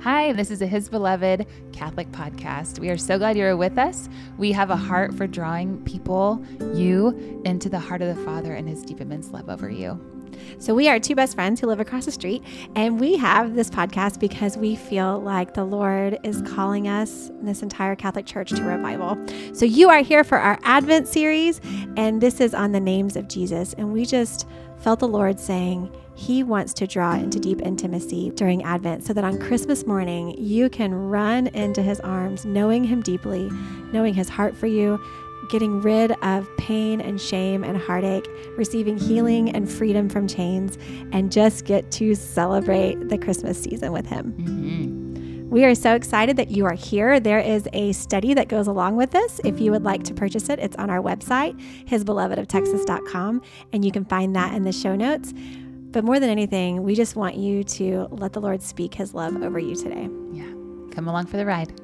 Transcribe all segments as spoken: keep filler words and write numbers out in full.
Hi, this is a His Beloved Catholic podcast. We are so glad you're with us. We have a heart for drawing people, you, into the heart of the Father and His deep, immense love over you. So we are two best friends who live across the street, and we have this podcast because we feel like the Lord is calling us, this entire Catholic Church, to revival. So you are here for our Advent series, and this is on the names of Jesus. And we just felt the Lord saying He wants to draw into deep intimacy during Advent so that on Christmas morning, you can run into His arms, knowing Him deeply, knowing His heart for you, getting rid of pain and shame and heartache, receiving healing and freedom from chains, and just get to celebrate the Christmas season with Him. Mm-hmm. We are so excited that you are here. There is a study that goes along with this. If you would like to purchase it, it's on our website, his beloved of texas dot com, and you can find that in the show notes. But more than anything, we just want you to let the Lord speak His love over you today. Yeah, come along for the ride.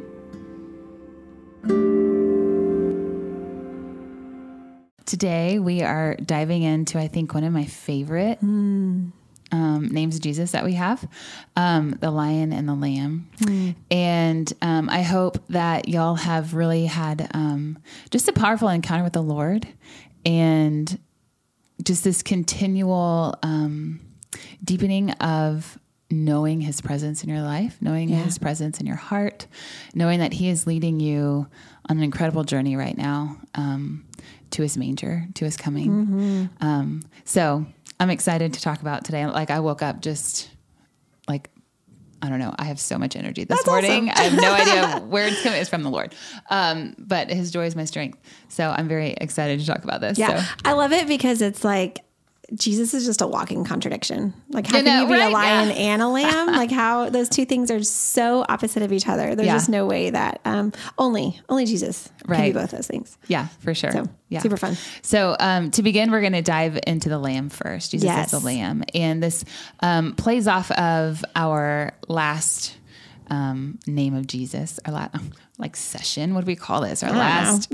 Today, we are diving into, I think, one of my favorite mm. um, names of Jesus that we have, um, the Lion and the Lamb. Mm. And um, I hope that y'all have really had um, just a powerful encounter with the Lord and just this continual um, deepening of knowing His presence in your life, knowing yeah. His presence in your heart, knowing that He is leading you on an incredible journey right now, um, to His manger, to His coming. Mm-hmm. Um, so I'm excited to talk about today. Like I woke up just like, I don't know. I have so much energy this That's morning. Awesome. I have no idea where it's coming. It's from the Lord. Um, but His joy is my strength. So I'm very excited to talk about this. Yeah. So. I love it because it's like, Jesus is just a walking contradiction. Like how you can know, you be right? a lion yeah. and a lamb? Like how those two things are so opposite of each other. There's yeah. just no way that um, only only Jesus right. can be both those things. Yeah, for sure. So yeah. super fun. So um, to begin, we're going to dive into the Lamb first. Jesus yes. is the Lamb. And this um, plays off of our last um, name of Jesus, our last, like session. What do we call this? Our I last...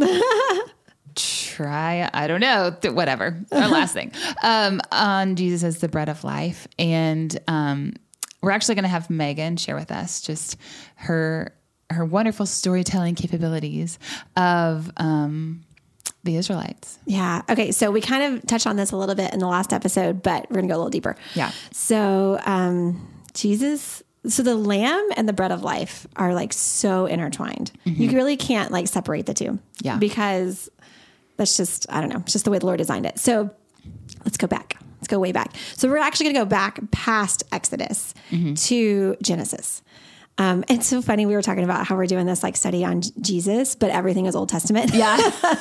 try, I don't know, th- whatever, our last thing, um, on Jesus as the bread of life. And, um, we're actually going to have Megan share with us just her, her wonderful storytelling capabilities of, um, the Israelites. Yeah. Okay. So we kind of touched on this a little bit in the last episode, but we're gonna go a little deeper. Yeah. So, um, Jesus, so the lamb and the bread of life are like so intertwined. Mm-hmm. You really can't like separate the two. Yeah. Because that's just, I don't know, it's just the way the Lord designed it. So let's go back. Let's go way back. So we're actually going to go back past Exodus mm-hmm. to Genesis. Um, it's so funny. We were talking about how we're doing this like study on J- Jesus, but everything is Old Testament. Yeah.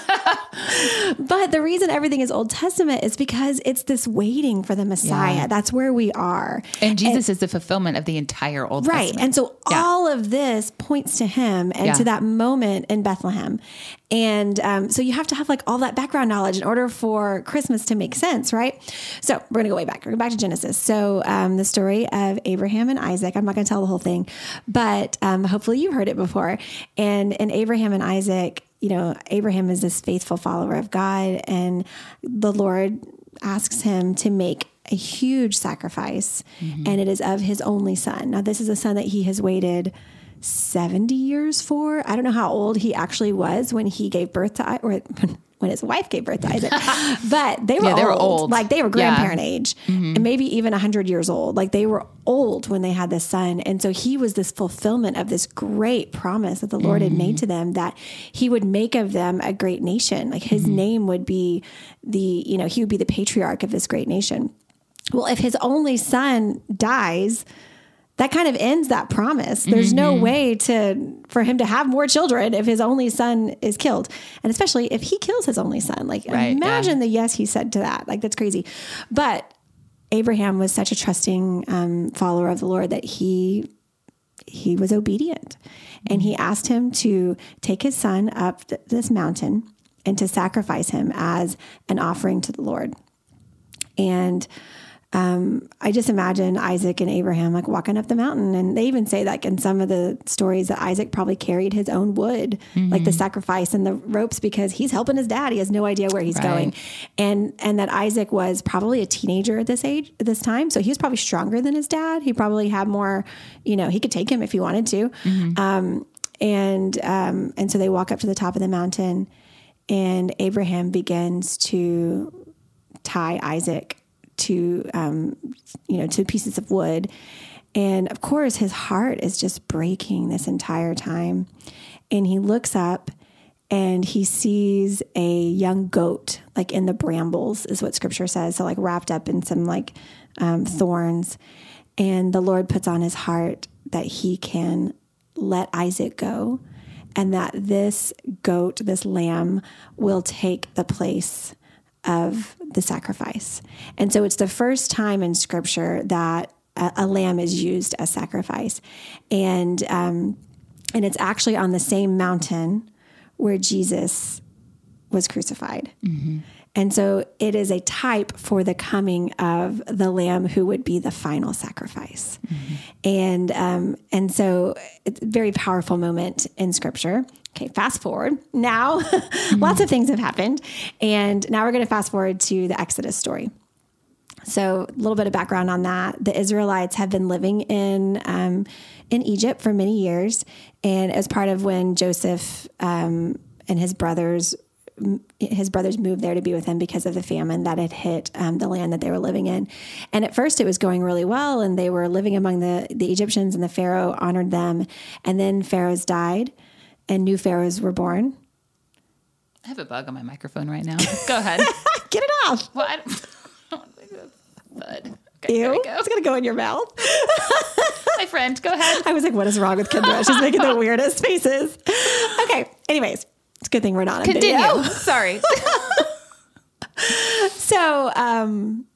But the reason everything is Old Testament is because it's this waiting for the Messiah. Yeah. That's where we are. And Jesus and, is the fulfillment of the entire Old right. Testament. And so yeah. all of this points to Him and yeah. to that moment in Bethlehem. And um, so you have to have like all that background knowledge in order for Christmas to make sense, right? So we're going to go way back. We're going back to Genesis. So um, the story of Abraham and Isaac, I'm not going to tell the whole thing, but um, hopefully you've heard it before. And in Abraham and Isaac, you know, Abraham is this faithful follower of God, and the Lord asks him to make a huge sacrifice, mm-hmm. and it is of his only son. Now, this is a son that he has waited seventy years for. I don't know how old he actually was when he gave birth to, or when his wife gave birth to Isaac, but they were, yeah, they old. were old. Like they were grandparent yeah. age mm-hmm. and maybe even a hundred years old. Like they were old when they had this son. And so he was this fulfillment of this great promise that the Lord mm-hmm. had made to them, that He would make of them a great nation. Like His mm-hmm. name would be the, you know, he would be the patriarch of this great nation. Well, if his only son dies, that kind of ends that promise. There's mm-hmm. no way to, for him to have more children if his only son is killed. And especially if he kills his only son, like right, imagine yeah. the yes he said to that. Like that's crazy. But Abraham was such a trusting um, follower of the Lord that he, he was obedient, and he asked him to take his son up th- this mountain and to sacrifice him as an offering to the Lord. And um, I just imagine Isaac and Abraham like walking up the mountain. And they even say like in some of the stories that Isaac probably carried his own wood, mm-hmm. like the sacrifice and the ropes, because he's helping his dad. He has no idea where he's right. going. And, and that Isaac was probably a teenager at this age, at this time. So he was probably stronger than his dad. He probably had more, you know, he could take him if he wanted to. Mm-hmm. Um, and, um, and so they walk up to the top of the mountain, and Abraham begins to tie Isaac to, um, you know, to pieces of wood. And of course, his heart is just breaking this entire time. And he looks up and he sees a young goat, like in the brambles is what scripture says. So like wrapped up in some like um, thorns. And the Lord puts on his heart that he can let Isaac go, and that this goat, this lamb, will take the place of the sacrifice. And so it's the first time in scripture that a, a lamb is used as sacrifice. And, um, and it's actually on the same mountain where Jesus was crucified. Mm-hmm. And so it is a type for the coming of the lamb who would be the final sacrifice. Mm-hmm. And, um, and so it's a very powerful moment in scripture. Okay, fast forward. Now, mm-hmm. lots of things have happened. And now we're going to fast forward to the Exodus story. So a little bit of background on that. The Israelites have been living in um, in Egypt for many years. And as part of when Joseph um, and his brothers his brothers moved there to be with him because of the famine that had hit um, the land that they were living in. And at first it was going really well, and they were living among the, the Egyptians, and the Pharaoh honored them. And then pharaohs died and new pharaohs were born. I have a bug on my microphone right now. Go ahead. Get it off. Well, I don't, I don't think that's bud. Okay, Ew, go. It's going to go in your mouth. My friend, go ahead. I was like, what is wrong with Kendra? She's making the weirdest faces. Okay. Anyways. It's a good thing we're not on Continue. video. Sorry. so, um,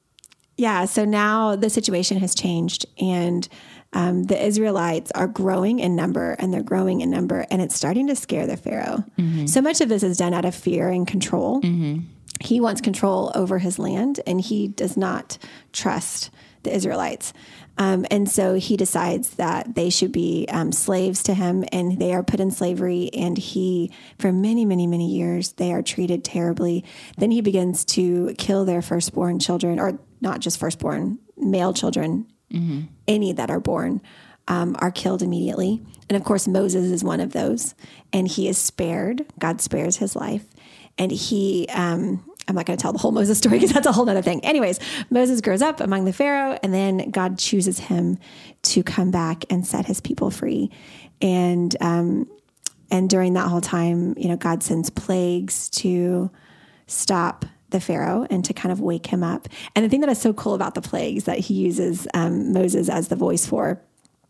yeah, so now the situation has changed, and um, the Israelites are growing in number, and they're growing in number, and it's starting to scare the Pharaoh. Mm-hmm. So much of this is done out of fear and control. Mm-hmm. He wants control over his land, and he does not trust the Israelites. Um, and so he decides that they should be um, slaves to him, and they are put in slavery. And he, for many, many, many years, they are treated terribly. Then he begins to kill their firstborn children, or not just firstborn, male children, mm-hmm. any that are born um, are killed immediately. And of course, Moses is one of those, and he is spared. God spares his life. And he, um, I'm not going to tell the whole Moses story because that's a whole other thing. Anyways, Moses grows up among the Pharaoh, and then God chooses him to come back and set his people free. And, um, and during that whole time, you know, God sends plagues to stop the Pharaoh and to kind of wake him up. And the thing that is so cool about the plagues that he uses um, Moses as the voice for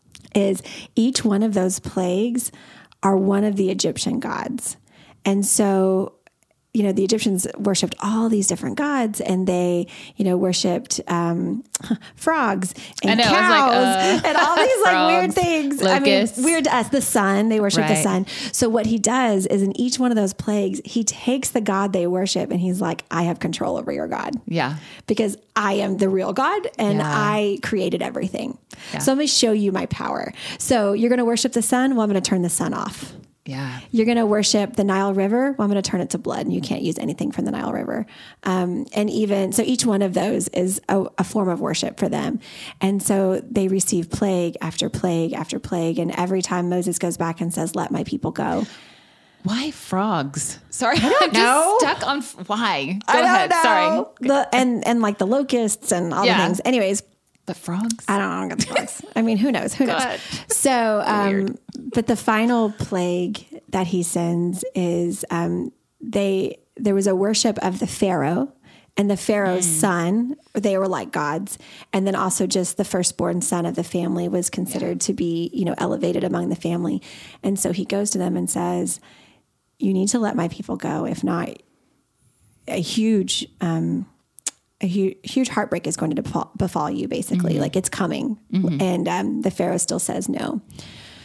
is each one of those plagues are one of the Egyptian gods. And so, you know, the Egyptians worshipped all these different gods, and they, you know, worshipped um, frogs and know, cows like, uh, and all these like frogs, weird things. Locusts. I mean, weird to us. The sun, they worship right. the sun. So what he does is in each one of those plagues, he takes the god they worship, and he's like, I have control over your god. Yeah. Because I am the real God, and yeah. I created everything. Yeah. So let me show you my power. So you're going to worship the sun. Well, I'm going to turn the sun off. Yeah. You're going to worship the Nile River. Well, I'm going to turn it to blood, and you can't use anything from the Nile River. Um, and even, so each one of those is a, a form of worship for them. And so they receive plague after plague after plague. And every time Moses goes back and says, let my people go. Why frogs? Sorry, I don't I'm know. just stuck on, f- why? Go I don't ahead. know. Sorry. The, and, and like the locusts and all yeah. the things. Anyways. The frogs? I don't know. The frogs. I mean, who knows? Who knows? God. So, um, but the final plague that he sends is um, they. There was a worship of the Pharaoh and the Pharaoh's mm. son. They were like gods, and then also just the firstborn son of the family was considered yeah. to be, you know, elevated among the family. And so he goes to them and says, "You need to let my people go. If not, a huge." Um, A huge, huge heartbreak is going to befall, befall you, basically. Mm-hmm. Like it's coming. Mm-hmm. And um, the Pharaoh still says no.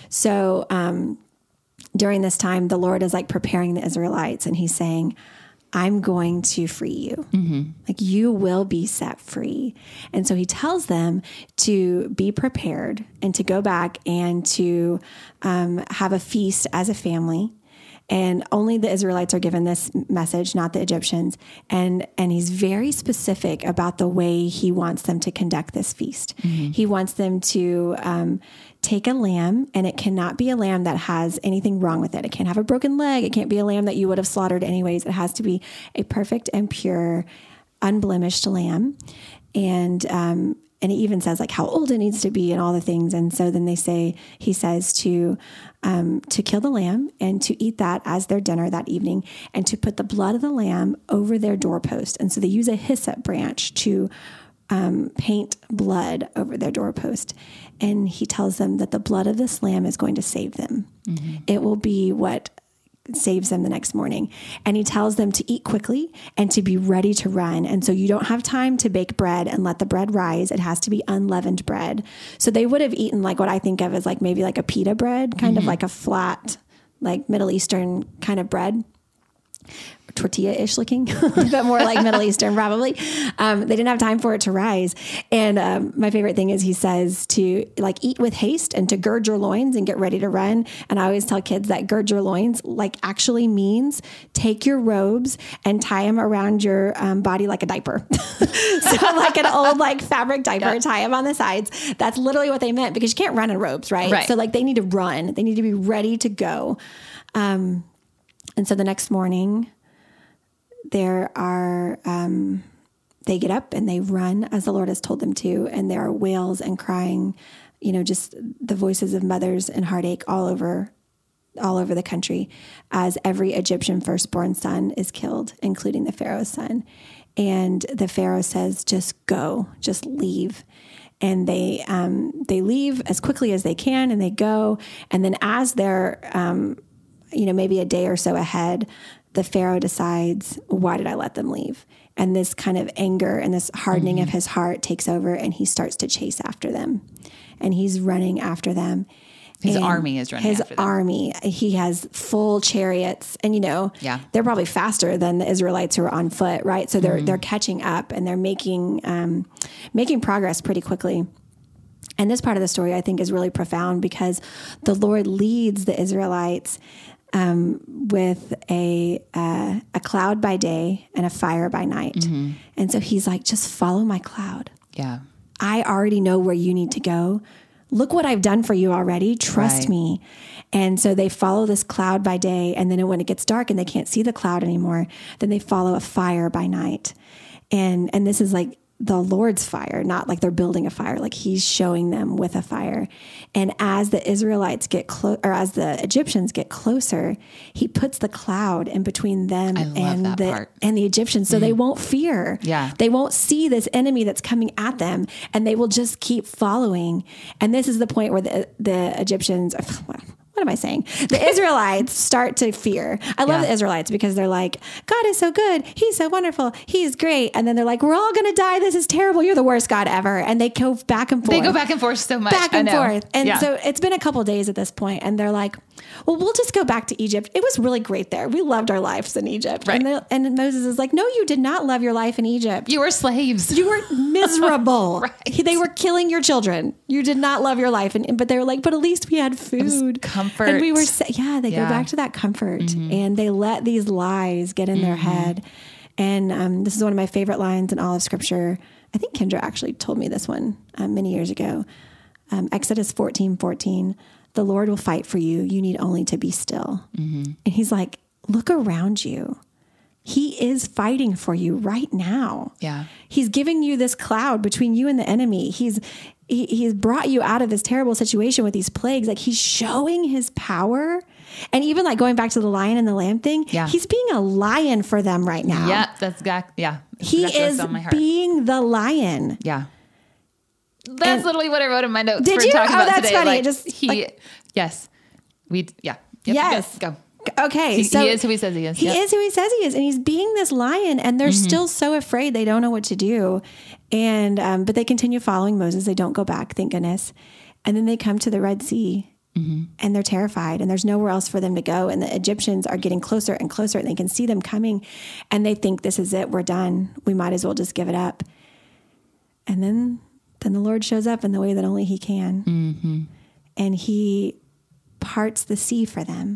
So um, during this time, the Lord is like preparing the Israelites, and he's saying, I'm going to free you. Mm-hmm. Like you will be set free. And so he tells them to be prepared and to go back and to um, have a feast as a family. And only the Israelites are given this message, not the Egyptians. And and he's very specific about the way he wants them to conduct this feast. Mm-hmm. He wants them to um, take a lamb, and it cannot be a lamb that has anything wrong with it. It can't have a broken leg. It can't be a lamb that you would have slaughtered anyways. It has to be a perfect and pure, unblemished lamb. And um, and he even says like how old it needs to be and all the things. And so then they say, he says to um, to kill the lamb and to eat that as their dinner that evening, and to put the blood of the lamb over their doorpost. And so they use a hyssop branch to um, paint blood over their doorpost. And he tells them that the blood of this lamb is going to save them. Mm-hmm. It will be what saves them the next morning. And he tells them to eat quickly and to be ready to run. And so you don't have time to bake bread and let the bread rise. It has to be unleavened bread. So they would have eaten like what I think of as like maybe like a pita bread, kind mm-hmm. of like a flat, like Middle Eastern kind of bread. Tortilla-ish looking, but more like Middle Eastern probably. Um, they didn't have time for it to rise. And um, my favorite thing is he says to like eat with haste and to gird your loins and get ready to run. And I always tell kids that gird your loins like actually means take your robes and tie them around your um, body like a diaper. So like an old like fabric diaper, yep. tie them on the sides. That's literally what they meant, because you can't run in robes, right? right? So like they need to run. They need to be ready to go. Um, and so the next morning, there are, um, they get up and they run as the Lord has told them to. And there are wails and crying, you know, just the voices of mothers and heartache all over, all over the country, as every Egyptian firstborn son is killed, including the Pharaoh's son. And the Pharaoh says, just go, just leave. And they, um, they leave as quickly as they can, and they go. And then as they're, um, you know, maybe a day or so ahead, the Pharaoh decides, why did I let them leave? And this kind of anger and this hardening mm-hmm. of his heart takes over, and he starts to chase after them. And he's running after them. His and army is running his after them. army. He has full chariots, and, you know, yeah. they're probably faster than the Israelites who are on foot, right? So they're, mm-hmm. they're catching up, and they're making, um, making progress pretty quickly. And this part of the story I think is really profound, because the Lord leads the Israelites Um, with a uh, a cloud by day and a fire by night. Mm-hmm. And so he's like, just follow my cloud. Yeah. I already know where you need to go. Look what I've done for you already. Trust right. me. And so they follow this cloud by day. And then when it gets dark and they can't see the cloud anymore, then they follow a fire by night. And and this is like the Lord's fire, not like they're building a fire, like he's showing them with a fire. And as the Israelites get close, or as the Egyptians get closer, he puts the cloud in between them and the, part. and the Egyptians. So mm-hmm. they won't fear. Yeah. They won't see this enemy that's coming at them, and they will just keep following. And this is the point where the, the Egyptians, what am I saying? The Israelites start to fear. I love yeah. the Israelites, because they're like, God is so good. He's so wonderful. He's great. And then they're like, we're all going to die. This is terrible. You're the worst God ever. And they go back and forth. They go back and forth so much. Back and forth. And yeah. so it's been a couple of days at this point, and they're like, well, we'll just go back to Egypt. It was really great there. We loved our lives in Egypt. Right. And, and Moses is like, no, you did not love your life in Egypt. You were slaves. You were miserable. Right. They were killing your children. You did not love your life. And, but they were like, but at least we had food. Comfort. And we were, yeah, they yeah. go back to that comfort, mm-hmm. and they let these lies get in mm-hmm. their head. And um, this is one of my favorite lines in all of Scripture. I think Kendra actually told me this one um, many years ago. Um, Exodus fourteen fourteen. The Lord will fight for you. You need only to be still. Mm-hmm. And he's like, look around you. He is fighting for you right now. Yeah. He's giving you this cloud between you and the enemy. He's he, he's brought you out of this terrible situation with these plagues. Like, he's showing his power. And even like going back to the lion and the lamb thing, yeah. he's being a lion for them right now. Yeah, that's exact. Yeah, that's he exactly is on my heart. being the lion. Yeah. That's And, literally what I wrote in my notes. Did for you? Talking Oh, about that's today. funny. Like, It just he, like, yes, we, yeah, yep, yes, go. Okay, He, so he is who he says he is. He yep. is who he says he is, and he's being this lion, and they're mm-hmm. still so afraid. They don't know what to do, and um, but they continue following Moses. They don't go back, thank goodness. And then they come to the Red Sea, Mm-hmm. And they're terrified, and there's nowhere else for them to go. And the Egyptians are getting closer and closer, and they can see them coming, and they think, this is it. We're done. We might as well just give it up. And then, then the Lord shows up in the way that only he can. Mm-hmm. And he parts the sea for them.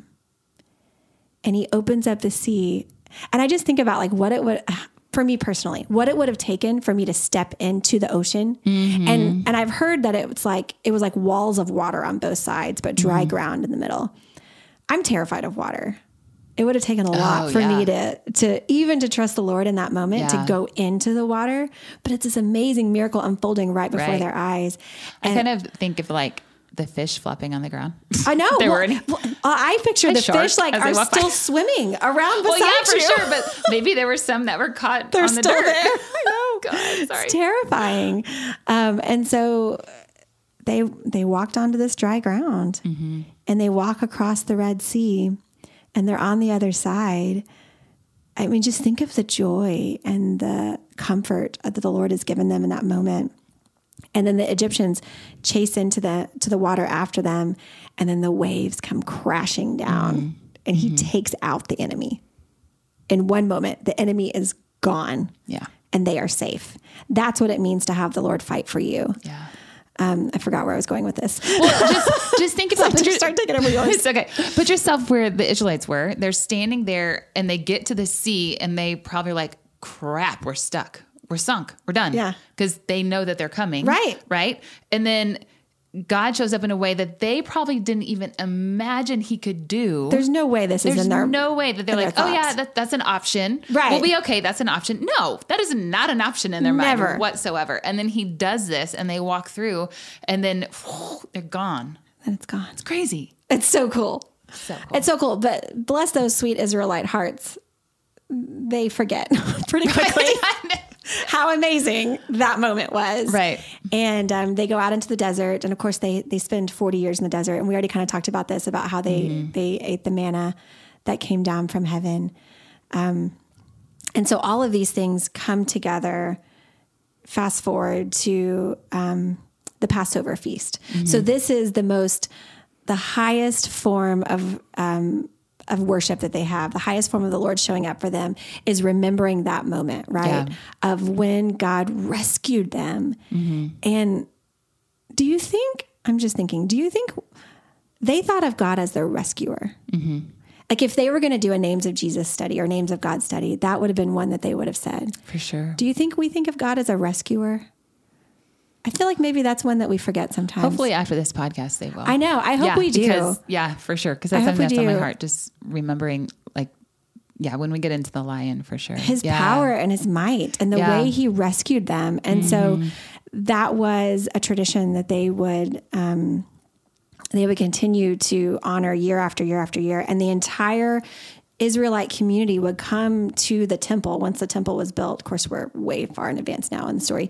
And he opens up the sea. And I just think about like what it would, for me personally, what it would have taken for me to step into the ocean. Mm-hmm. And, and I've heard that it was like, it was like walls of water on both sides, but dry mm-hmm. ground in the middle. I'm terrified of water. It would have taken a lot oh, for yeah. me to, to even to trust the Lord in that moment, yeah. to go into the water. But it's this amazing miracle unfolding right before right. their eyes. And I kind of think of like the fish flopping on the ground. I know. there well, were any, well, I picture the fish like are still by. swimming around beside well, yeah, for you. sure. But maybe there were some that were caught They're on the still dirt. There. I know. God, sorry. It's terrifying. Um, and so they they walked onto this dry ground, mm-hmm. and they walk across the Red Sea, and they're on the other side. I mean, just think of the joy and the comfort that the Lord has given them in that moment. And then the Egyptians chase into the to the water after them, and then the waves come crashing down, mm-hmm. and he mm-hmm. takes out the enemy. In one moment, the enemy is gone. Yeah. And they are safe. That's what it means to have the Lord fight for you. Yeah. Um, I forgot where I was going with this. Well, just, just think about, put your, start taking over yours. It's okay. Put yourself where the Israelites were. They're standing there and they get to the sea and they probably like, crap, we're stuck. We're sunk. We're done. Yeah. Because they know that they're coming. Right. Right. And then God shows up in a way that they probably didn't even imagine he could do. There's no way this There's is in their There's no way that they're like, oh yeah, that, that's an option. Right. We'll be okay. That's an option. No, that is not an option in their Never. mind whatsoever. And then he does this and they walk through and then whew, they're gone. And it's gone. It's crazy. It's so cool. So cool. It's so cool. But bless those sweet Israelite hearts. They forget pretty quickly. How amazing that moment was. Right. And um, they go out into the desert. And of course, they they spend forty years in the desert. And we already kind of talked about this, about how they, mm-hmm. they ate the manna that came down from heaven. Um, and so all of these things come together, fast forward to um, the Passover feast. Mm-hmm. So this is the most, the highest form of um of worship that they have. The highest form of the Lord showing up for them is remembering that moment, right? Yeah. Of when God rescued them. Mm-hmm. And do you think, I'm just thinking, do you think they thought of God as their rescuer? Mm-hmm. Like if they were going to do a Names of Jesus study or Names of God study, that would have been one that they would have said. For sure. Do you think we think of God as a rescuer? I feel like maybe that's one that we forget sometimes. Hopefully after this podcast, they will. I know. I hope yeah, we do. Because, yeah, for sure. Because that's something that's on my heart. Just remembering, like, yeah, when we get into the lion, for sure. His yeah. power and his might and the yeah. way he rescued them. And mm-hmm. so that was a tradition that they would, um, they would continue to honor year after year after year. And the entire Israelite community would come to the temple once the temple was built. Of course, we're way far in advance now in the story,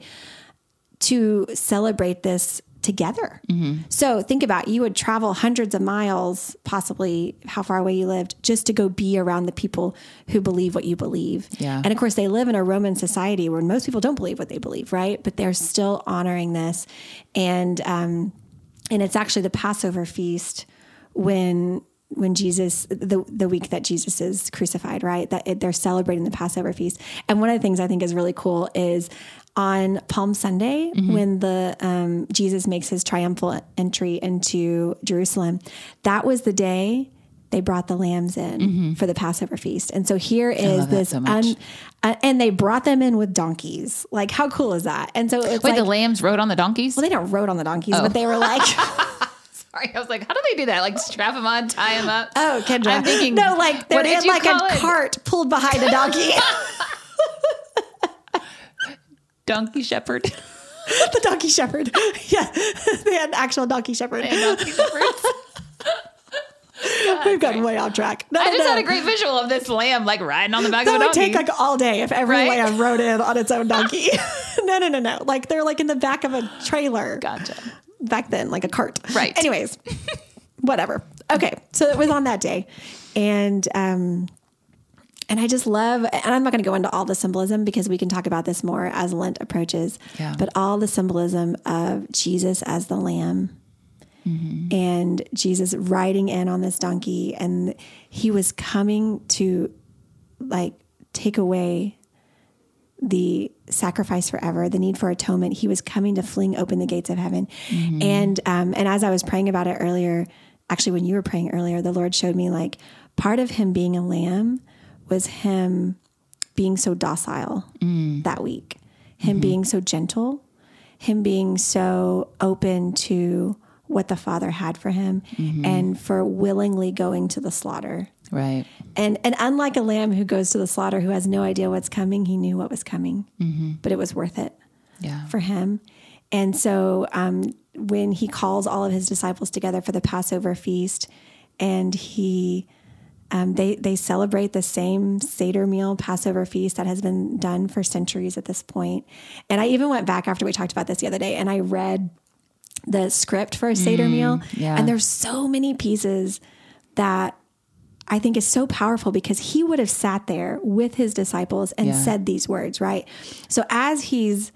to celebrate this together. Mm-hmm. So think about, you would travel hundreds of miles, possibly how far away you lived, just to go be around the people who believe what you believe. Yeah. And of course, they live in a Roman society where most people don't believe what they believe, right? But they're still honoring this. And, um, and it's actually the Passover feast when when Jesus, the the week that Jesus is crucified, right? That it, they're celebrating the Passover feast. And one of the things I think is really cool is on Palm Sunday, mm-hmm. when the um, Jesus makes his triumphal entry into Jerusalem, that was the day they brought the lambs in mm-hmm. for the Passover feast. And so here is this, so un, uh, and they brought them in with donkeys. Like, how cool is that? And so it's Wait, like, the lambs rode on the donkeys? Well, they don't rode on the donkeys, oh. but they were like... Sorry, I was like, how do they do that? Like strap them on, tie them up? Oh, Kendra. I'm thinking, no, like they're in like a it? cart pulled behind a donkey. Donkey shepherd. The donkey shepherd. Yeah, they had an actual donkey shepherd. They had donkey shepherds. God, We've gotten way off track. No, I no, just no. had a great visual of this lamb like riding on the back that of a donkey. That would take like all day if every right? lamb rode in on its own donkey. no, no, no, no. Like they're like in the back of a trailer. Gotcha. Back then, like a cart. Right. Anyways, whatever. Okay. So it was on that day. And, um, and I just love, and I'm not going to go into all the symbolism because we can talk about this more as Lent approaches, yeah. but all the symbolism of Jesus as the lamb Mm-hmm. And Jesus riding in on this donkey, and he was coming to like take away the sacrifice forever, the need for atonement. He was coming to fling open the gates of heaven. Mm-hmm. And, um, and as I was praying about it earlier, actually, when you were praying earlier, the Lord showed me like part of him being a lamb was him being so docile mm. that week, him mm-hmm. being so gentle, him being so open to what the Father had for him, mm-hmm. and for willingly going to the slaughter. Right. And and unlike a lamb who goes to the slaughter, who has no idea what's coming, he knew what was coming, mm-hmm. but it was worth it yeah. for him. And so um, when he calls all of his disciples together for the Passover feast, and he um, they they celebrate the same Seder meal, Passover feast that has been done for centuries at this point. And I even went back after we talked about this the other day, and I read the script for a Seder mm, meal. Yeah. And there's so many pieces that I think is so powerful, because he would have sat there with his disciples and yeah. said these words, right? So as he's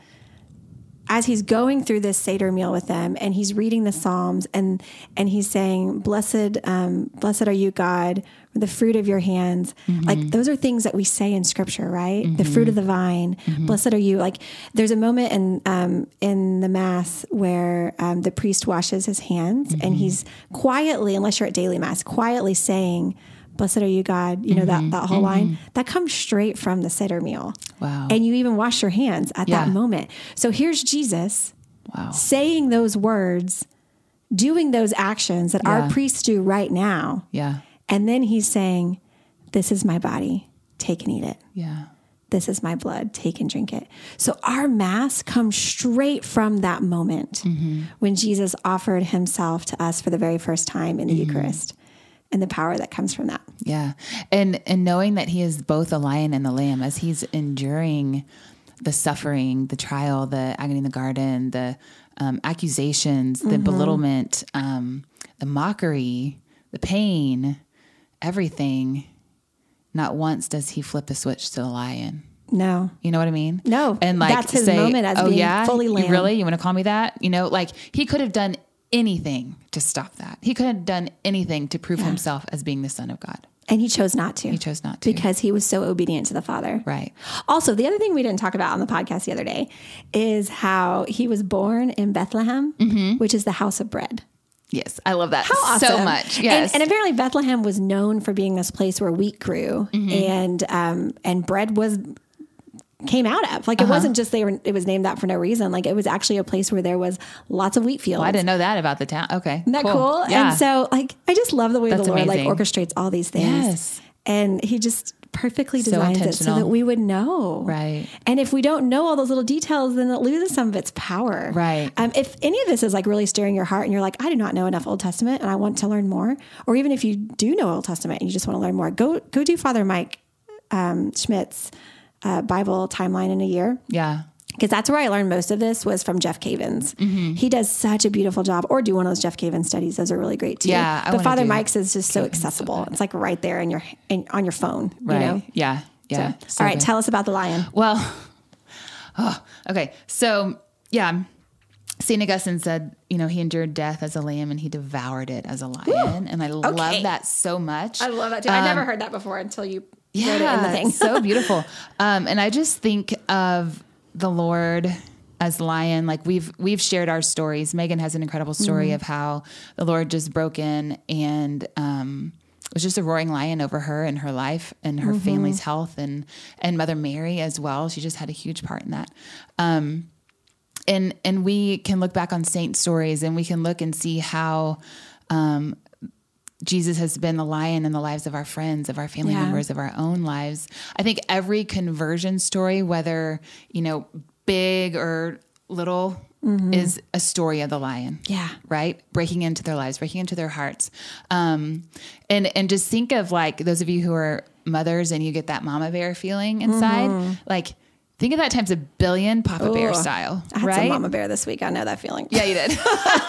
as he's going through this Seder meal with them, and he's reading the Psalms, and and he's saying, "Blessed, um, blessed are you, God, the fruit of your hands." Mm-hmm. Like those are things that we say in Scripture, right? Mm-hmm. The fruit of the vine. Mm-hmm. Blessed are you. Like there's a moment in um, in the Mass where um, the priest washes his hands, mm-hmm. and he's quietly, unless you're at daily Mass, quietly saying, "Blessed are you, God," you know, mm-hmm. that, that whole mm-hmm. line, that comes straight from the Seder meal. Wow. And you even wash your hands at yeah. that moment. So here's Jesus wow. saying those words, doing those actions that yeah. our priests do right now. Yeah. And then he's saying, "This is my body, take and eat it. Yeah. This is my blood, take and drink it." So our Mass comes straight from that moment mm-hmm. when Jesus offered himself to us for the very first time in the mm-hmm. Eucharist. And the power that comes from that. Yeah. And and knowing that he is both the lion and the lamb, as he's enduring the suffering, the trial, the agony in the garden, the um, accusations, the mm-hmm. belittlement, um, the mockery, the pain, everything, not once does he flip a switch to the lion. No. You know what I mean? No. And like that's his say, moment as oh, being yeah? fully lamb. You really? You want to call me that? You know, like he could have done anything to stop that. He could have done anything to prove yeah. himself as being the Son of God. And he chose not to. He chose not to. Because he was so obedient to the Father. Right. Also, the other thing we didn't talk about on the podcast the other day is how he was born in Bethlehem, mm-hmm. which is the house of bread. Yes, I love that How awesome. so much. Yes. And, and apparently Bethlehem was known for being this place where wheat grew mm-hmm. and um, and bread was came out of. Like, uh-huh. it wasn't just they were, it was named that for no reason. Like, it was actually a place where there was lots of wheat fields. Well, I didn't know that about the town. Okay. Isn't that cool? cool? Yeah. And so, like, I just love the way That's the Lord amazing. like orchestrates all these things. Yes. And he just perfectly So designs it so that we would know. Right. And if we don't know all those little details, then it loses some of its power. Right. Um, if any of this is like really stirring your heart and you're like, I do not know enough Old Testament and I want to learn more, or even if you do know Old Testament and you just want to learn more, go, go do Father Mike um, Schmidt's uh, Bible timeline in a year. Yeah. Because that's where I learned most of this was from Jeff Cavins. Mm-hmm. He does such a beautiful job. Or do one of those Jeff Cavins studies; those are really great too. Yeah, I but Father do Mike's is just so accessible. So it's like right there in your in, on your phone. Right. You know? Yeah. Yeah. So, So all right. good. Tell us about the lion. Well, oh, okay. So yeah, Saint Augustine said, you know, he endured death as a lamb and he devoured it as a lion, Woo! And I okay. love that so much. I love that too. Um, I never heard that before until you yeah, wrote it in the thing. So beautiful. Um, and I just think of the Lord as lion. Like we've, we've shared our stories. Megan has an incredible story mm-hmm. of how the Lord just broke in and, um, was just a roaring lion over her and her life and her mm-hmm. family's health and, and Mother Mary as well. She just had a huge part in that. Um, and, and we can look back on saint stories and we can look and see how, um, Jesus has been the lion in the lives of our friends, of our family yeah. members, of our own lives. I think every conversion story, whether, you know, big or little, mm-hmm. is a story of the lion. Yeah. Right. Breaking into their lives, breaking into their hearts. Um, and, and just think of like those of you who are mothers and you get that mama bear feeling inside, mm-hmm. like think of that times a billion Papa Ooh, Bear style. I had right? some mama bear this week. I know that feeling. Yeah, you did.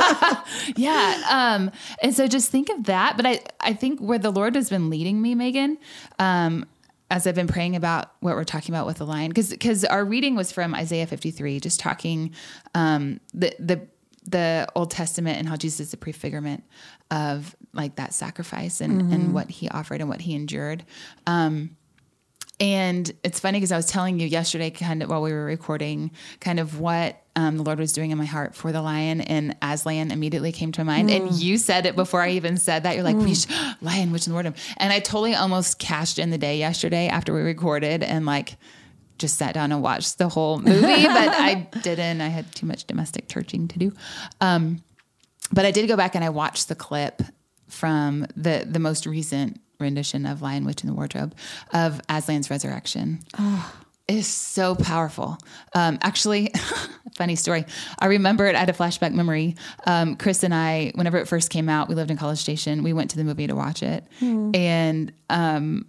yeah. Um, and so just think of that. But I, I think where the Lord has been leading me, Megan, um, as I've been praying about what we're talking about with the lion, because because our reading was from Isaiah fifty-three, just talking um, the the the Old Testament and how Jesus is a prefigurement of like that sacrifice and, mm-hmm. and what he offered and what he endured. Um, and it's funny because I was telling you yesterday, kind of while we were recording, kind of what um, the Lord was doing in my heart for the lion, and Aslan immediately came to mind. Mm. And you said it before I even said that. You're like, mm. we should, lion, witch, and wardrobe. And I totally almost cashed in the day yesterday after we recorded and like just sat down and watched the whole movie, but I didn't. I had too much domestic churching to do. Um, but I did go back and I watched the clip from the the most recent rendition of Lion, Witch, and the Wardrobe of Aslan's resurrection. Oh. It's so powerful. Um, actually, funny story. I remember it. I had a flashback memory. Um, Chris and I, whenever it first came out, we lived in College Station. We went to the movie to watch it. Mm. And um,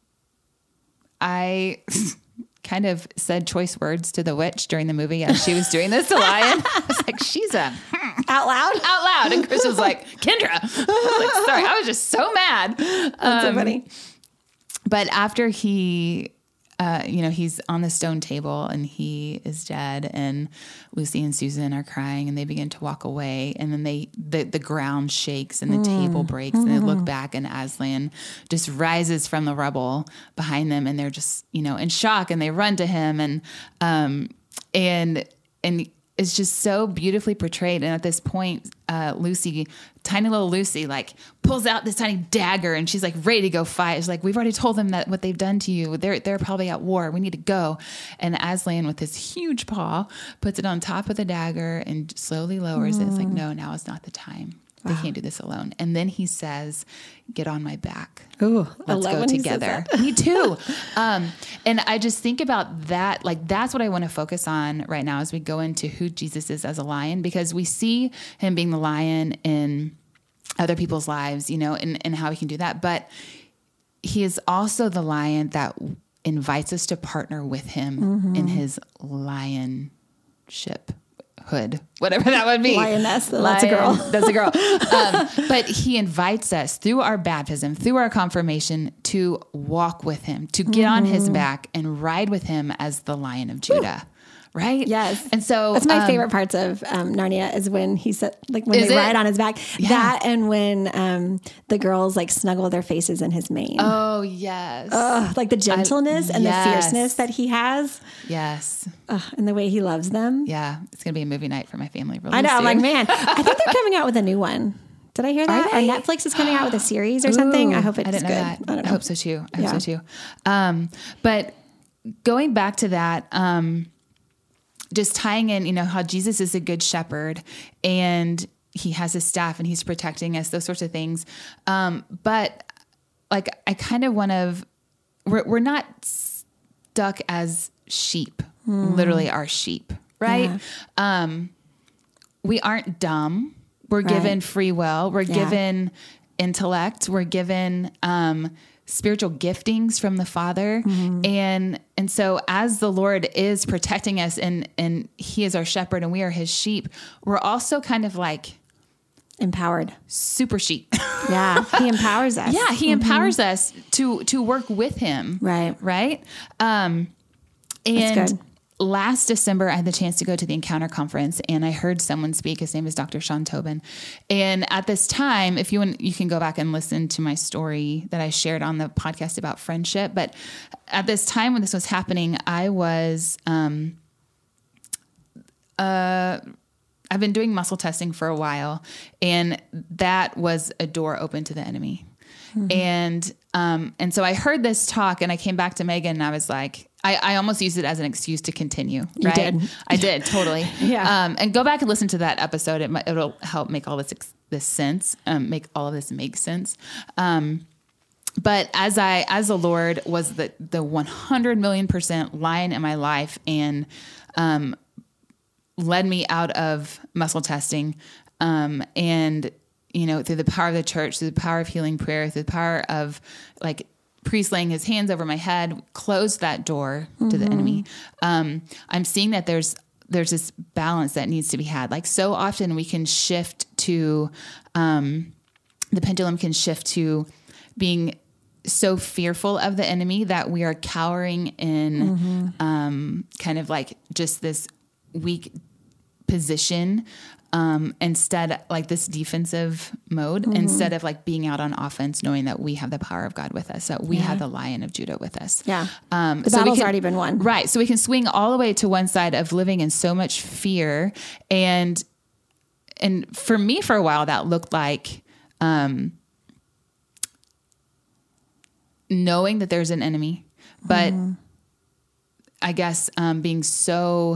I kind of said choice words to the witch during the movie as she was doing this to Lion. I was like, she's a... Out loud? Out loud. And Chris was like, Kendra. I was like, sorry. I was just so mad. That's um, so funny. But after he... Uh, you know, he's on the stone table and he is dead, and Lucy and Susan are crying and they begin to walk away, and then they, the, the ground shakes and the mm. table breaks mm. and they look back and Aslan just rises from the rubble behind them, and they're just, you know, in shock, and they run to him, and, um, and, and it's just so beautifully portrayed. And at this point, uh, Lucy, tiny little Lucy, like pulls out this tiny dagger and she's like ready to go fight. It's like, we've already told them that what they've done to you. They're, they're probably at war. We need to go. And Aslan with his huge paw puts it on top of the dagger and slowly lowers mm. it. It's like, no, now is not the time. They wow. can't do this alone. And then he says, get on my back. Ooh, let's go together. Me too. Um, and I just think about that. Like, that's what I want to focus on right now as we go into who Jesus is as a lion, because we see him being the lion in other people's lives, you know, and, and how he can do that. But he is also the lion that invites us to partner with him mm-hmm. in his lionship. Hood, whatever that would be. Lioness, that's a girl. That's a girl. Um, but he invites us through our baptism, through our confirmation, to walk with him, to get mm-hmm. on his back and ride with him as the Lion of Judah. Ooh. Right? Yes. And so that's my um, favorite parts of um, Narnia is when he said, like when they it? ride on his back, yeah. that and when um, the girls like snuggle their faces in his mane. Oh, yes. Oh, like the gentleness I, and yes. the fierceness that he has. Yes. Oh, and the way he loves them. Yeah. It's going to be a movie night for my family. Really I know. Soon. I'm like, man, I think they're coming out with a new one. Did I hear that? Or Netflix is coming out with a series or Ooh, something. I hope it's I didn't good. Know that. I don't know. I hope so too. I hope yeah. so too. Um, but going back to that, um, just tying in, you know, how Jesus is a good shepherd and he has his staff and he's protecting us, those sorts of things. Um, but like, I kind of want to, we're, we're not stuck as sheep, mm. literally our sheep, right? Yeah. Um, we aren't dumb. We're right. given free will. We're yeah. given intellect. We're given, um, spiritual giftings from the Father. Mm-hmm. And, and so as the Lord is protecting us and, and he is our shepherd and we are his sheep, we're also kind of like empowered, super sheep. Yeah. He empowers us. Yeah. He mm-hmm. empowers us to, to work with him. Right. Right. Um, and That's good. Last December, I had the chance to go to the Encounter Conference and I heard someone speak. His name is Doctor Sean Tobin. And at this time, if you want, you can go back and listen to my story that I shared on the podcast about friendship. But at this time when this was happening, I was, um, uh, I've been doing muscle testing for a while, and that was a door open to the enemy. Mm-hmm. And, um, and so I heard this talk and I came back to Megan and I was like, I, I almost used it as an excuse to continue. Right? You did. I did totally. Yeah. Um, and go back and listen to that episode. It might, it'll help make all this, this sense, um, make all of this make sense. Um, but as I, as the Lord was the, the one hundred million percent lion in my life and, um, led me out of muscle testing, um, and, you know, through the power of the church, through the power of healing prayer, through the power of like priest laying his hands over my head, closed that door mm-hmm. to the enemy. Um, I'm seeing that there's, there's this balance that needs to be had. Like so often we can shift to, um, the pendulum can shift to being so fearful of the enemy that we are cowering in, mm-hmm. um, kind of like just this weak position, um, instead, like this defensive mode, mm-hmm. instead of like being out on offense, knowing that we have the power of God with us, that we yeah. have the Lion of Judah with us. Yeah. Um, the so battle's we can, already been won. Right. So we can swing all the way to one side of living in so much fear. And, and for me, for a while, that looked like, um, knowing that there's an enemy, but mm. I guess, um, being so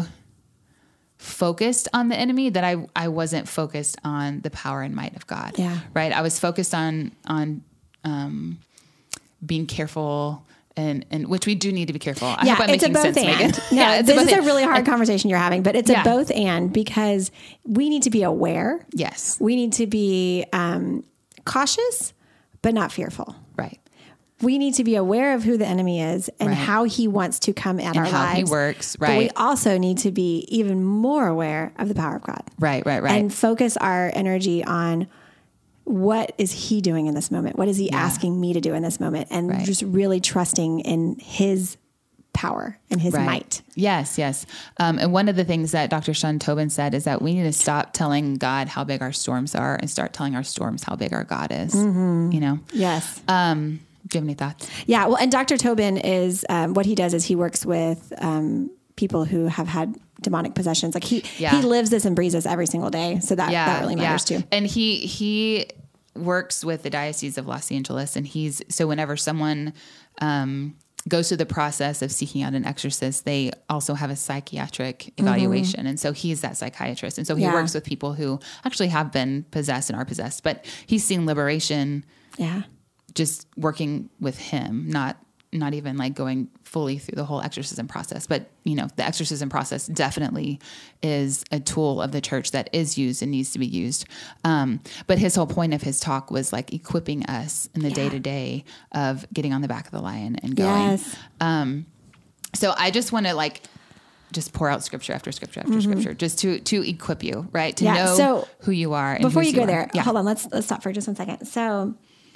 focused on the enemy that I, I wasn't focused on the power and might of God. Yeah. Right. I was focused on, on, um, being careful and, and which we do need to be careful. I yeah, hope I'm it's making a both sense, and. Megan. No, yeah, it's this a is both a really hard and. conversation you're having, but it's yeah. a both and because we need to be aware. Yes. We need to be, um, cautious, but not fearful. Right. We need to be aware of who the enemy is and right. how he wants to come at and our how lives. he works. Right. But we also need to be even more aware of the power of God. Right, right, right. And focus our energy on what is he doing in this moment? What is he yeah. asking me to do in this moment? And right. just really trusting in his power and his right. might. Yes, yes. Um, and one of the things that Doctor Sean Tobin said is that we need to stop telling God how big our storms are and start telling our storms how big our God is. Mm-hmm. You know? Yes. Um, do you have any thoughts? Yeah. Well, and Doctor Tobin is, um, what he does is he works with, um, people who have had demonic possessions. Like he, yeah. he lives this and breathes this every single day. So that, yeah, that really matters yeah. too. And he, he works with the Diocese of Los Angeles, and he's, so whenever someone, um, goes through the process of seeking out an exorcist, they also have a psychiatric evaluation. Mm-hmm. And so he's that psychiatrist. And so he yeah. works with people who actually have been possessed and are possessed, but he's seen liberation. Yeah. Just working with him, not, not even like going fully through the whole exorcism process, but you know, the exorcism process definitely is a tool of the church that is used and needs to be used. Um, but his whole point of his talk was like equipping us in the day to day of getting on the back of the lion and going. Yes. Um, so I just want to like, just pour out scripture after scripture after mm-hmm. scripture, just to, to equip you, right. To yeah. know so who you are. And before you go you there, yeah. hold on, let's, let's stop for just one second. So,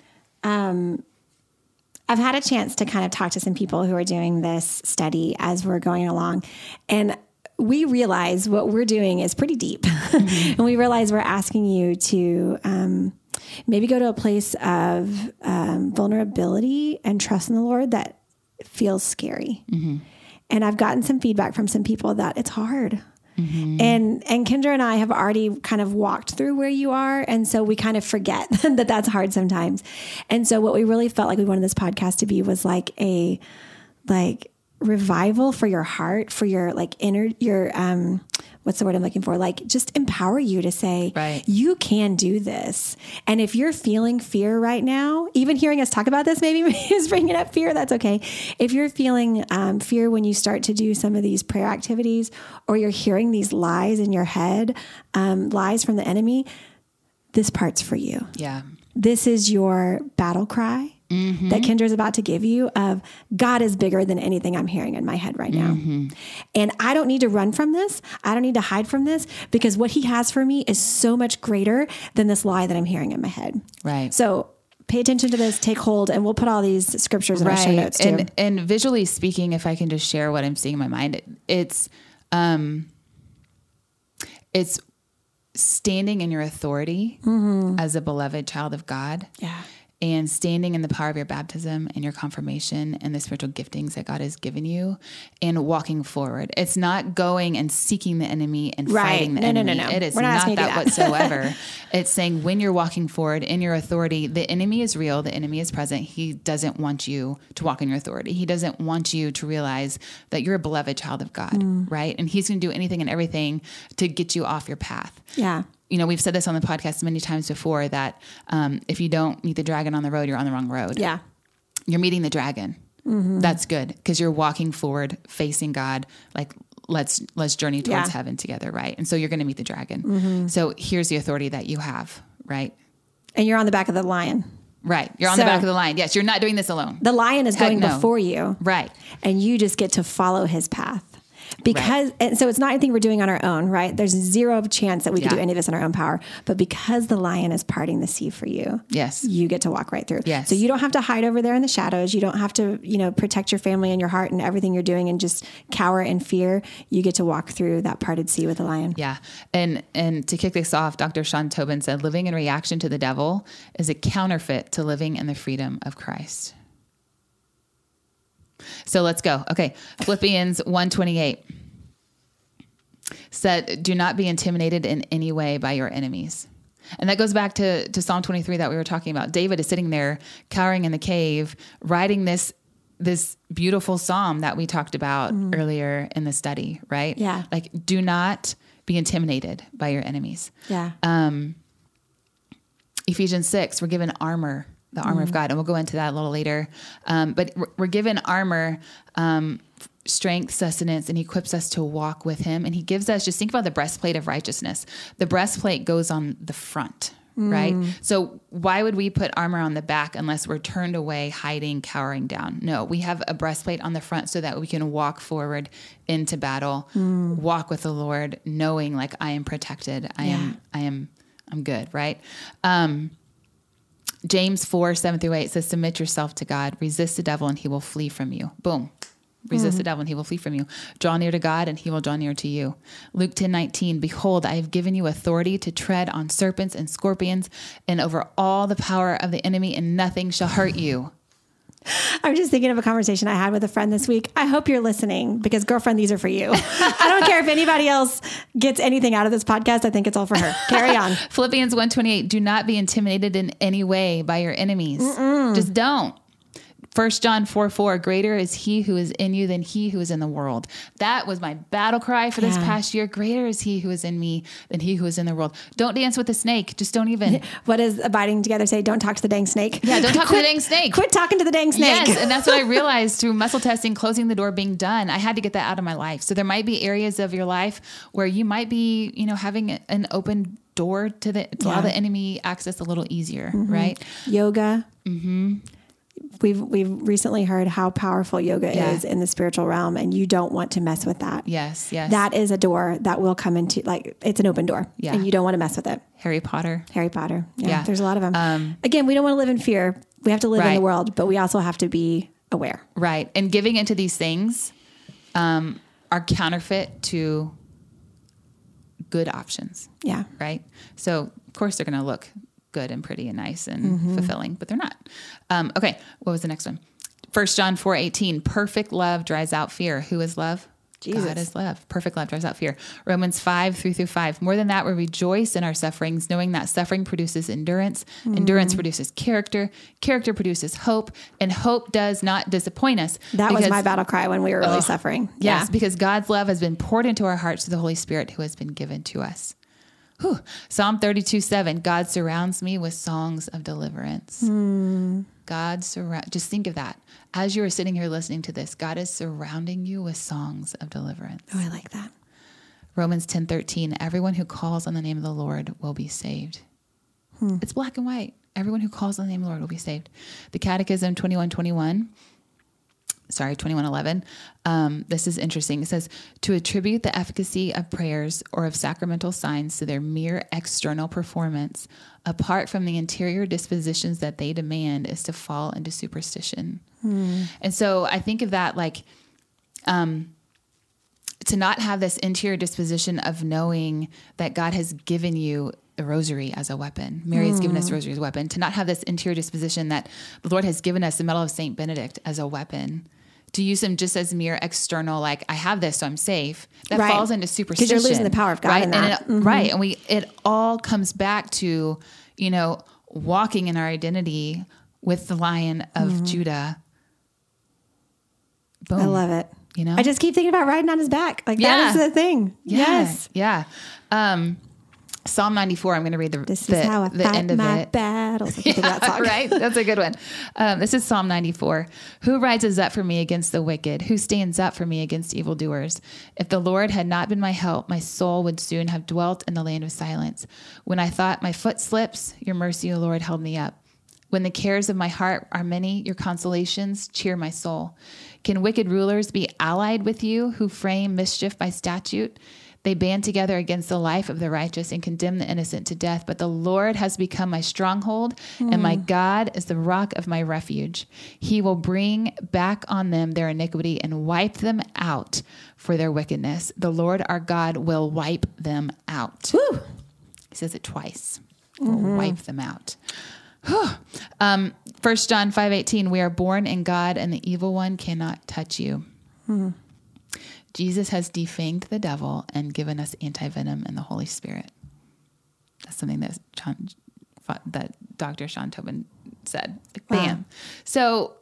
um, I've had a chance to kind of talk to some people who are doing this study as we're going along, and we realize what we're doing is pretty deep. Mm-hmm. And we realize we're asking you to um, maybe go to a place of um, vulnerability and trust in the Lord that feels scary. Mm-hmm. And I've gotten some feedback from some people that it's hard. Mm-hmm. And, and Kendra and I have already kind of walked through where you are. And so we kind of forget that that's hard sometimes. And so what we really felt like we wanted this podcast to be was like a, like revival for your heart, for your like inner, your, um, what's the word I'm looking for? Like just empower you to say, right. you can do this. And if you're feeling fear right now, even hearing us talk about this, maybe is bringing up fear. That's okay. If you're feeling um, fear when you start to do some of these prayer activities, or you're hearing these lies in your head, um, lies from the enemy, this part's for you. Yeah. This is your battle cry. Mm-hmm. That Kendra's about to give you of God is bigger than anything I'm hearing in my head right now. Mm-hmm. And I don't need to run from this. I don't need to hide from this, because what he has for me is so much greater than this lie that I'm hearing in my head. Right. So pay attention to this, take hold, and we'll put all these scriptures in right. our show notes too. And, and visually speaking, if I can just share what I'm seeing in my mind, it, it's, um, it's standing in your authority mm-hmm. as a beloved child of God. Yeah. And standing in the power of your baptism and your confirmation and the spiritual giftings that God has given you, and walking forward. It's not going and seeking the enemy and right. fighting the no, enemy. No, no, no. It is We're not, not that, that whatsoever. It's saying when you're walking forward in your authority, the enemy is real. The enemy is present. He doesn't want you to walk in your authority. He doesn't want you to realize that you're a beloved child of God, mm. right? And he's going to do anything and everything to get you off your path. Yeah. You know, we've said this on the podcast many times before that um, if you don't meet the dragon on the road, you're on the wrong road. Yeah. You're meeting the dragon. Mm-hmm. That's good, because you're walking forward, facing God, like let's let's journey towards yeah. heaven together, right? And so you're going to meet the dragon. Mm-hmm. So here's the authority that you have, right? And you're on the back of the lion. Right. You're on so, the back of the lion. Yes, you're not doing this alone. The lion is Heck going no. before you. Right. And you just get to follow his path. Because, right. and so it's not anything we're doing on our own, right? There's zero chance that we yeah. could do any of this in our own power. But because the lion is parting the sea for you, yes, you get to walk right through. Yes. So you don't have to hide over there in the shadows. You don't have to, you know, protect your family and your heart and everything you're doing and just cower in fear. You get to walk through that parted sea with the lion. Yeah. And, and to kick this off, Doctor Sean Tobin said, living in reaction to the devil is a counterfeit to living in the freedom of Christ. So let's go. Okay. Philippians one twenty-eight said, do not be intimidated in any way by your enemies. And that goes back to, to Psalm twenty-three that we were talking about. David is sitting there cowering in the cave, writing this, this beautiful Psalm that we talked about mm. earlier in the study, right? Yeah. Like, do not be intimidated by your enemies. Yeah. Um, Ephesians six, we're given armor, the armor mm. of God. And we'll go into that a little later. Um, but we're, we're given armor, um, strength, sustenance, and he equips us to walk with him. And he gives us, just think about the breastplate of righteousness. The breastplate goes on the front, mm. right? So why would we put armor on the back unless we're turned away, hiding, cowering down? No, we have a breastplate on the front so that we can walk forward into battle, mm. walk with the Lord, knowing like I am protected. I yeah. am, I am, I'm good. Right. Um, James four, seven through eight says, submit yourself to God, resist the devil and he will flee from you. Boom. Resist mm-hmm. the devil and he will flee from you. Draw near to God and he will draw near to you. Luke ten nineteen, behold, I have given you authority to tread on serpents and scorpions and over all the power of the enemy, and nothing shall hurt you. I'm just thinking of a conversation I had with a friend this week. I hope you're listening because, girlfriend, these are for you. I don't care if anybody else gets anything out of this podcast. I think it's all for her. Carry on. Philippians one twenty-eight, do not be intimidated in any way by your enemies. Mm-mm. Just don't. First John four, four, greater is he who is in you than he who is in the world. That was my battle cry for this yeah. past year. Greater is he who is in me than he who is in the world. Don't dance with the snake. Just don't even. What does Abiding Together say? Don't talk to the dang snake. Yeah, don't talk quit, to the dang snake. Quit talking to the dang snake. Yes, and that's what I realized through muscle testing, closing the door, being done. I had to get that out of my life. So there might be areas of your life where you might be, you know, having an open door to the, to yeah. allow the enemy access a little easier, mm-hmm. right? Yoga. Mm-hmm. We've we've recently heard how powerful yoga yeah. is in the spiritual realm, and you don't want to mess with that. Yes, yes. That is a door that will come into, like, it's an open door, yeah. and you don't want to mess with it. Harry Potter. Harry Potter. Yeah, yeah. There's a lot of them. Um, Again, we don't want to live in fear. We have to live right. in the world, but we also have to be aware. Right. And giving into these things um, are counterfeit to good options. Yeah. Right. So, of course, they're going to look good and pretty and nice and mm-hmm. fulfilling, but they're not. Um, okay. What was the next one? First John four, eighteen, perfect love drives out fear. Who is love? Jesus. God is love. Perfect love drives out fear. Romans five, three through five. More than that, we rejoice in our sufferings, knowing that suffering produces endurance. Mm. Endurance produces character. Character produces hope, and hope does not disappoint us. That because, was my battle cry when we were really oh, suffering. Yes, yeah. because God's love has been poured into our hearts through the Holy Spirit who has been given to us. Whew. Psalm thirty-two, seven, God surrounds me with songs of deliverance. Mm. God surround, just think of that. As you are sitting here listening to this, God is surrounding you with songs of deliverance. Oh, I like that. Romans ten, thirteen, everyone who calls on the name of the Lord will be saved. Hmm. It's black and white. Everyone who calls on the name of the Lord will be saved. The Catechism twenty-one twenty-one, sorry, twenty-one eleven. Um, this is interesting. It says, to attribute the efficacy of prayers or of sacramental signs to their mere external performance, apart from the interior dispositions that they demand, is to fall into superstition. Hmm. And so I think of that like, um, to not have this interior disposition of knowing that God has given you the rosary as a weapon. Mary has mm. given us the rosary as a weapon. To not have this interior disposition that the Lord has given us the medal of Saint Benedict as a weapon. To use them just as mere external, like I have this, so I'm safe. That right. falls into superstition. Because you're losing the power of God right? in that. And it, mm-hmm. Right. And we, it all comes back to, you know, walking in our identity with the Lion of mm-hmm. Judah. Boom. I love it. You know, I just keep thinking about riding on his back. Like yeah. that is the thing. Yeah. Yes. Yeah. Um, Psalm ninety-four. I'm going to read the, this the, is how I the fight end of my it. battles. I Yeah, that song. right. That's a good one. Um, this is Psalm ninety-four. Who rises up for me against the wicked? Who stands up for me against evildoers? If the Lord had not been my help, my soul would soon have dwelt in the land of silence. When I thought my foot slips, your mercy, O Lord, held me up. When the cares of my heart are many, your consolations cheer my soul. Can wicked rulers be allied with you who frame mischief by statute? They band together against the life of the righteous and condemn the innocent to death. But the Lord has become my stronghold, mm. and my God is the rock of my refuge. He will bring back on them their iniquity and wipe them out for their wickedness. The Lord our God will wipe them out. Woo. He says it twice. We'll mm-hmm. wipe them out. um, First John five eighteen, we are born in God and the evil one cannot touch you. Hmm. Jesus has defanged the devil and given us anti-venom and the Holy Spirit. That's something that John, that Doctor Sean Tobin said. Bam. Wow. So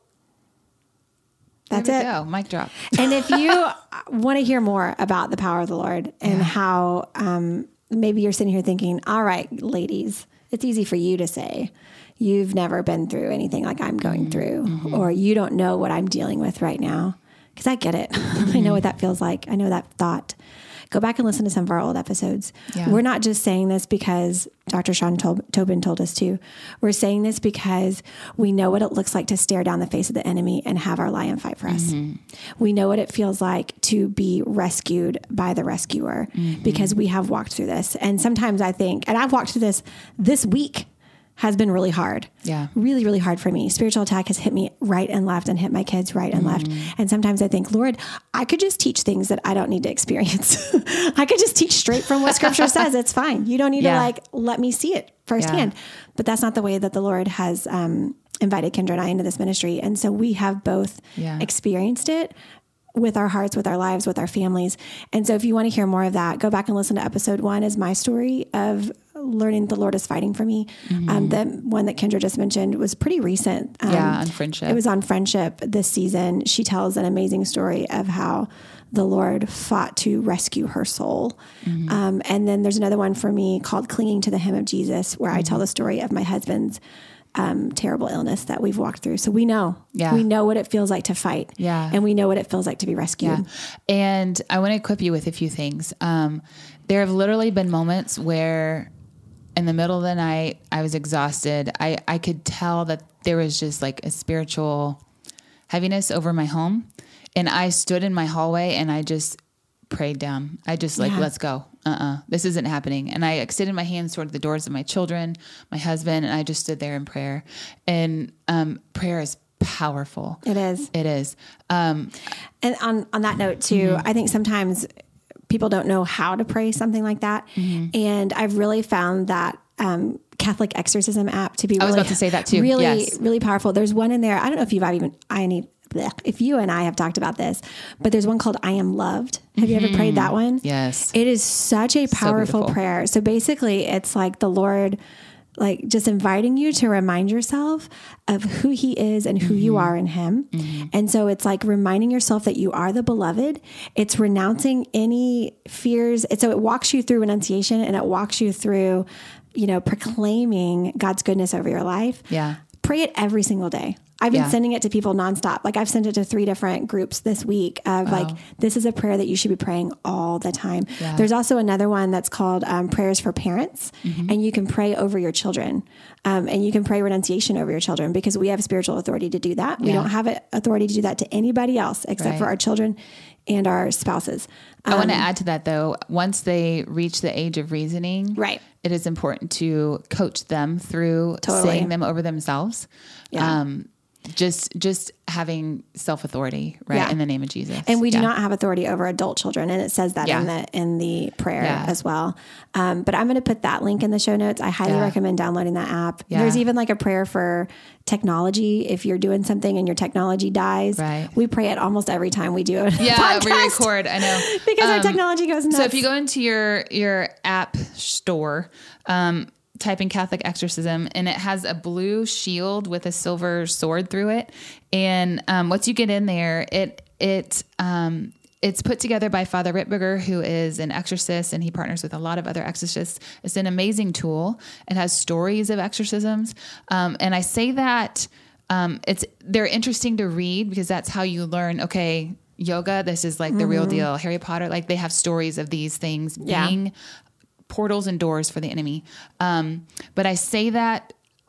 that's there we it. Go. Mic drop. And if you want to hear more about the power of the Lord and yeah. how um, maybe you're sitting here thinking, all right, ladies, it's easy for you to say, you've never been through anything like I'm going mm-hmm. through, mm-hmm. or you don't know what I'm dealing with right now. Because I get it. Mm-hmm. I know what that feels like. I know that thought. Go back and listen to some of our old episodes. Yeah. We're not just saying this because Doctor Sean Tobin told us to. We're saying this because we know what it looks like to stare down the face of the enemy and have our lion fight for us. Mm-hmm. We know what it feels like to be rescued by the rescuer mm-hmm. because we have walked through this. And sometimes I think, and I've walked through this this week, has been really hard. Yeah. Really, really hard for me. Spiritual attack has hit me right and left and hit my kids right and mm-hmm. left. And sometimes I think, Lord, I could just teach things that I don't need to experience. I could just teach straight from what scripture says. It's fine. You don't need yeah. to like, let me see it firsthand. Yeah. But that's not the way that the Lord has um, invited Kendra and I into this ministry. And so we have both yeah. experienced it with our hearts, with our lives, with our families. And so if you want to hear more of that, go back and listen to episode one is my story of learning the Lord is fighting for me. Mm-hmm. Um, the one that Kendra just mentioned was pretty recent. Um, yeah, on friendship. It was on friendship this season. She tells an amazing story of how the Lord fought to rescue her soul. Mm-hmm. Um, and then there's another one for me called Clinging to the Hem of Jesus, where mm-hmm. I tell the story of my husband's um, terrible illness that we've walked through. So we know, yeah. we know what it feels like to fight. Yeah. And we know what it feels like to be rescued. Yeah. And I want to equip you with a few things. Um, there have literally been moments where in the middle of the night, I was exhausted. I, I could tell that there was just like a spiritual heaviness over my home. And I stood in my hallway and I just prayed down. I just like, yeah. let's go. Uh-uh, this isn't happening. And I extended my hands toward the doors of my children, my husband, and I just stood there in prayer. And um, prayer is powerful. It is. It is. Um, and on, on that note too, mm-hmm. I think sometimes people don't know how to pray something like that. Mm-hmm. And I've really found that um, Catholic exorcism app to be really, I was about to say that too. really, yes. really powerful. There's one in there. I don't know if you've even, I need, bleh, if you and I have talked about this, but there's one called I Am Loved. Have mm-hmm. you ever prayed that one? Yes. It is such a powerful so prayer. So basically it's like the Lord, like just inviting you to remind yourself of who he is and who mm-hmm. you are in him. Mm-hmm. And so it's like reminding yourself that you are the beloved. It's renouncing any fears. It's, so it walks you through renunciation and it walks you through, you know, proclaiming God's goodness over your life. Yeah. Pray it every single day. I've been yeah. sending it to people nonstop. Like I've sent it to three different groups this week of oh. like, this is a prayer that you should be praying all the time. Yeah. There's also another one that's called um, prayers for parents mm-hmm. and you can pray over your children um, and you can pray renunciation over your children because we have spiritual authority to do that. Yeah. We don't have authority to do that to anybody else except right. for our children and our spouses. Um, I want to add to that though. Once they reach the age of reasoning, right. it is important to coach them through totally. saying them over themselves. Yeah. Um, Just, just having self-authority, right? Yeah. In the name of Jesus. And we yeah. do not have authority over adult children. And it says that yeah. in the, in the prayer yeah. as well. Um, but I'm going to put that link in the show notes. I highly yeah. recommend downloading that app. Yeah. There's even like a prayer for technology. If you're doing something and your technology dies, right. we pray it almost every time we do it. Yeah. Podcast. We record. I know. because um, our technology goes nuts. So if you go into your, your app store, um, type in Catholic exorcism and it has a blue shield with a silver sword through it. And, um, once you get in there, it, it, um, it's put together by Father Ritberger, who is an exorcist and he partners with a lot of other exorcists. It's an amazing tool. It has stories of exorcisms. Um, and I say that, um, it's, they're interesting to read because that's how you learn, okay, yoga, this is like the mm-hmm. real deal. Harry Potter, like they have stories of these things yeah. being portals and doors for the enemy. Um, but I say that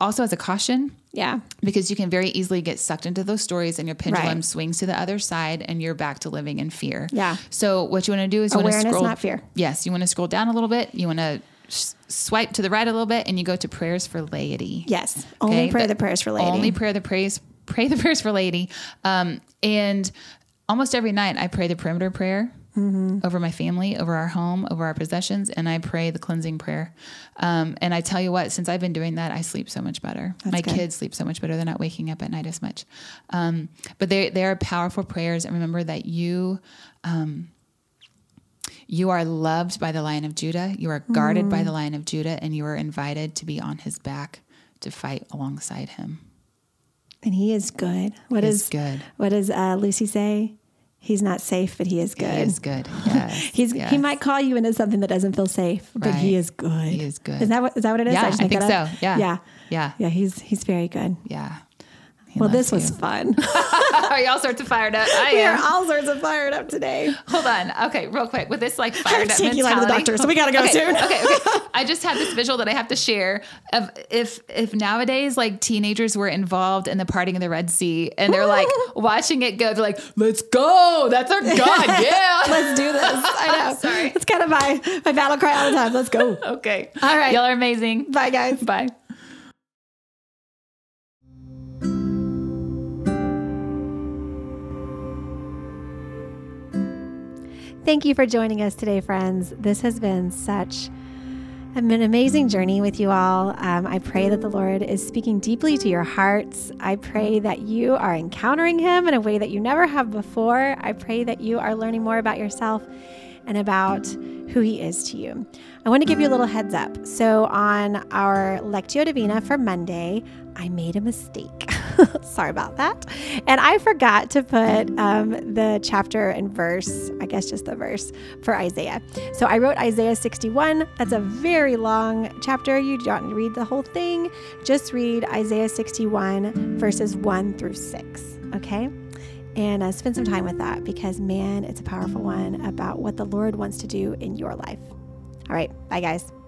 also as a caution. Yeah. Because you can very easily get sucked into those stories and your pendulum Right. swings to the other side and you're back to living in fear. Yeah. So what you want to do is you want to Awareness, scroll. not fear. Yes. You want to scroll down a little bit. You want to sh- swipe to the right a little bit and you go to prayers for laity. Yes. Only Okay? pray But the prayers for laity. Only pray the praise, pray the prayers for laity. Um, and almost every night I pray the perimeter prayer. Mm-hmm. Over my family, over our home, over our possessions, and I pray the cleansing prayer. Um, and I tell you what, since I've been doing that, I sleep so much better. That's my good. kids sleep so much better. They're not waking up at night as much. Um, but they they are powerful prayers. And remember that you um, you are loved by the Lion of Judah. You are guarded Mm. by the Lion of Judah, and you are invited to be on his back to fight alongside him. And he is good. What He is is good. What does uh, Lucy say? He's not safe, but he is good. He is good. Yes. He's yes. he might call you into something that doesn't feel safe, but he Right. is good. He is good. Is that what is that what it is? Yeah, just I make think that up? so. Yeah. Yeah. Yeah. Yeah, he's he's very good. Yeah. He Well, loves this was you. fun. Are you all sorts of fired up? I We are am. all sorts of fired up today. Hold on. Okay, real quick. With this like I fired have to up take you out mentality. to the doctor, so we gotta go okay, soon. okay, okay. I just had this visual that I have to share of if if nowadays like teenagers were involved in the parting of the Red Sea and they're like watching it go, they're like, let's go. That's our God. Yeah. Let's do this. I know. Sorry. It's kind of my, my battle cry all the time. Let's go. Okay. All right. Y'all are amazing. Bye, guys. Bye. Thank you for joining us today, friends. This has been such an amazing journey with you all. Um, I pray that the Lord is speaking deeply to your hearts. I pray that you are encountering Him in a way that you never have before. I pray that you are learning more about yourself and about who He is to you. I want to give you a little heads up. So on our Lectio Divina for Monday, I made a mistake. Sorry about that. And I forgot to put um, the chapter and verse, I guess just the verse, for Isaiah. So I wrote Isaiah sixty-one. That's a very long chapter. You don't need to read the whole thing. Just read Isaiah sixty-one, verses one through six. Okay? And uh, spend some time with that because, man, it's a powerful one about what the Lord wants to do in your life. All right. Bye, guys.